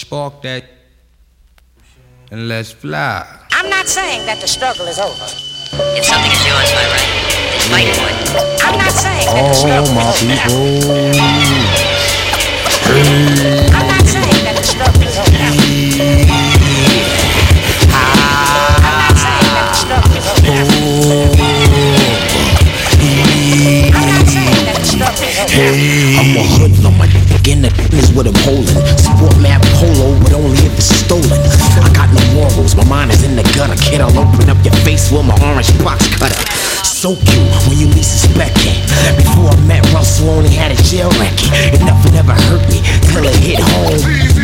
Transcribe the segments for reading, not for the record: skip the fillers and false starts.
Spark that and let's fly. I'm not saying that the struggle is over. If something is yours by right, then fight for it. I'm not saying that the struggle my is over. people. I'm not saying that the struggle is over. I'm not saying that the struggle is over. I'm not saying that the struggle is over. I'm a hoodlum, my dick in the is what I'm holding. Sport map polo, but only if it's stolen. I got no morals, my mind is in the gutter. Kid, I'll open up your face with my orange box cutter. So cute when you least suspect it. Before I met Russell, only had a jail record. It never hurt me till it hit home.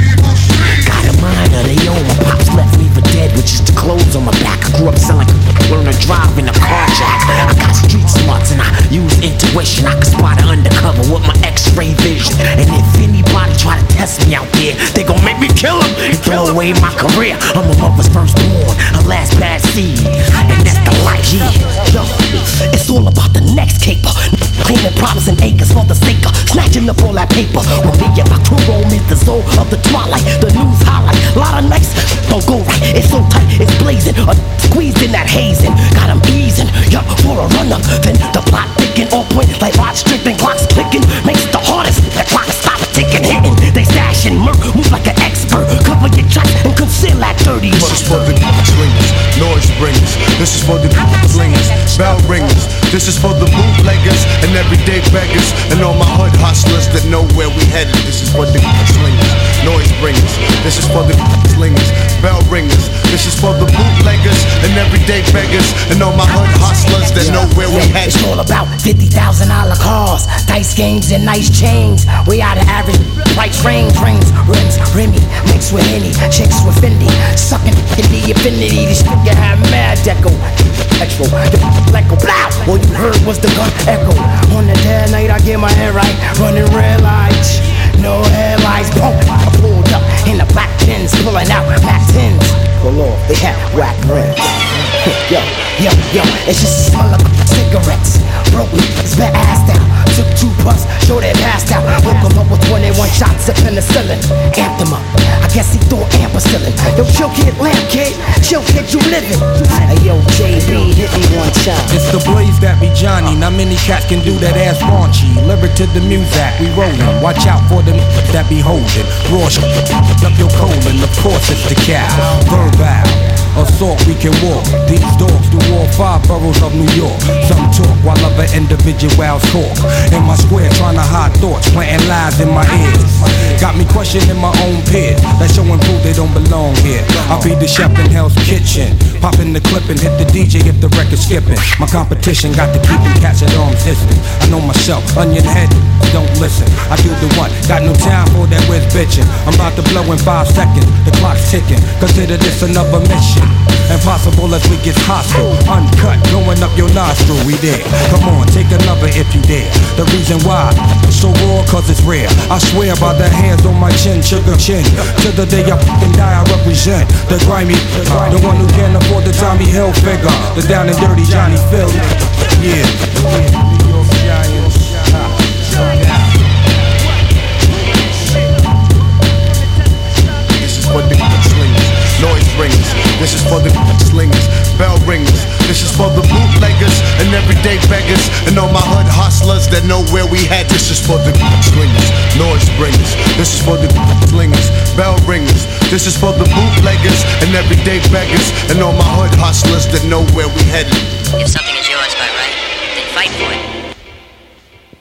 Got a mind of their own. My pops left me for dead with just the clothes on my back. I grew up selling, learn to drive in a car jack. I got street smarts and I use intuition. I can spot it undercover with my X-ray vision. And if anybody try to test me out there, they gon' make me kill them and throw away my career. I'm a mother's firstborn, a last bad seed, and that's the life. Yeah, yo, it's all about the next caper. Cleaning problems and acres for the sake of snatching up all that paper. When me and my crew roll meet the soul of the twilight, the news highlight. A lot of nights don't go right. It's so tight, it's blazing. Squeezed in that hazing, got 'em easing. Yeah, for a run up, then the plot ticking. All point like watch stripping, clocks clicking. Makes the hardest. That clock stop ticking, hitting. They stashing, murk, move like an expert. Cover your tracks and conceal that dirty work. This is for the slingers, noise bringers. This is for the slingers, bell ringers. This is for the bootleggers and everyday beggars and all my hood hustlers that know where we headed. This is for the slingers, noise bringers. This is for the slingers, bell ringers. This is for the bootleggers and everyday beggars and all my hood hustlers that know where we headed. It's all about $50,000 cars, dice games and nice chains. We out of average price range, rings, rims, Remy, mixed with Henny, chicks with Fendi, sucking in the affinity. This nigga have mad deco, extra, like a blow. All you heard was the gun echo. On the dead night, I get my head right, running red lights, no headlights. Boom, I pulled up in the black pins, pulling out Mac 10s. Pull off, they had whack rims. Yo, it's just a smell of cigarettes. Broke niggas, been assed out. Took 2 puffs, sure they passed out. Woke 'em up with 21 shots of penicillin. Amped him up, I guess he thought ampicillin. Yo, chill kid, lamp kid, chill kid, you living. Hey yo, JB, hit me one time. It's the blaze that be Johnny. Not many cats can do that ass raunchy. Lyric to the music, we rollin'. Watch out for them that be holding. Raw up your colon, of course it's the cat. Verbal. Assault, we can walk. These dogs do all 5 boroughs of New York. Some talk while other individuals talk. In my square, trying to hide thoughts, planting lies in my ears. Got me questioning my own peers. That show and prove they don't belong here. I'll be the chef in Hell's Kitchen. Popping the clip and hit the DJ if the record's skipping. My competition got to keep them cats at arm's distance. I know myself, onion head, don't listen. I do the one, got no time for that with bitching. I'm about to blow in 5 seconds, the clock's ticking. Consider this another mission. Impossible as we get hostile. Uncut, going up your nostril, we there. Come on, take another if you dare. The reason why, so raw cause it's rare. I swear by the hands on my chin, sugar chin. To the day I fucking die, I represent the grimy, the one who can't afford the Tommy Hill figure. The down and dirty Johnny Phil. Yeah. New York Giants. This is for the slingers, noise bringers. This is for the slingers, bell ringers. This is for the bootleggers and everyday beggars and all my hood hustlers that know where we head. This is for the slingers, noise bringers. This is for the slingers, bell ringers. This is for the bootleggers and everyday beggars and all my hood hustlers that know where we headed. If something is yours by right, then fight for it.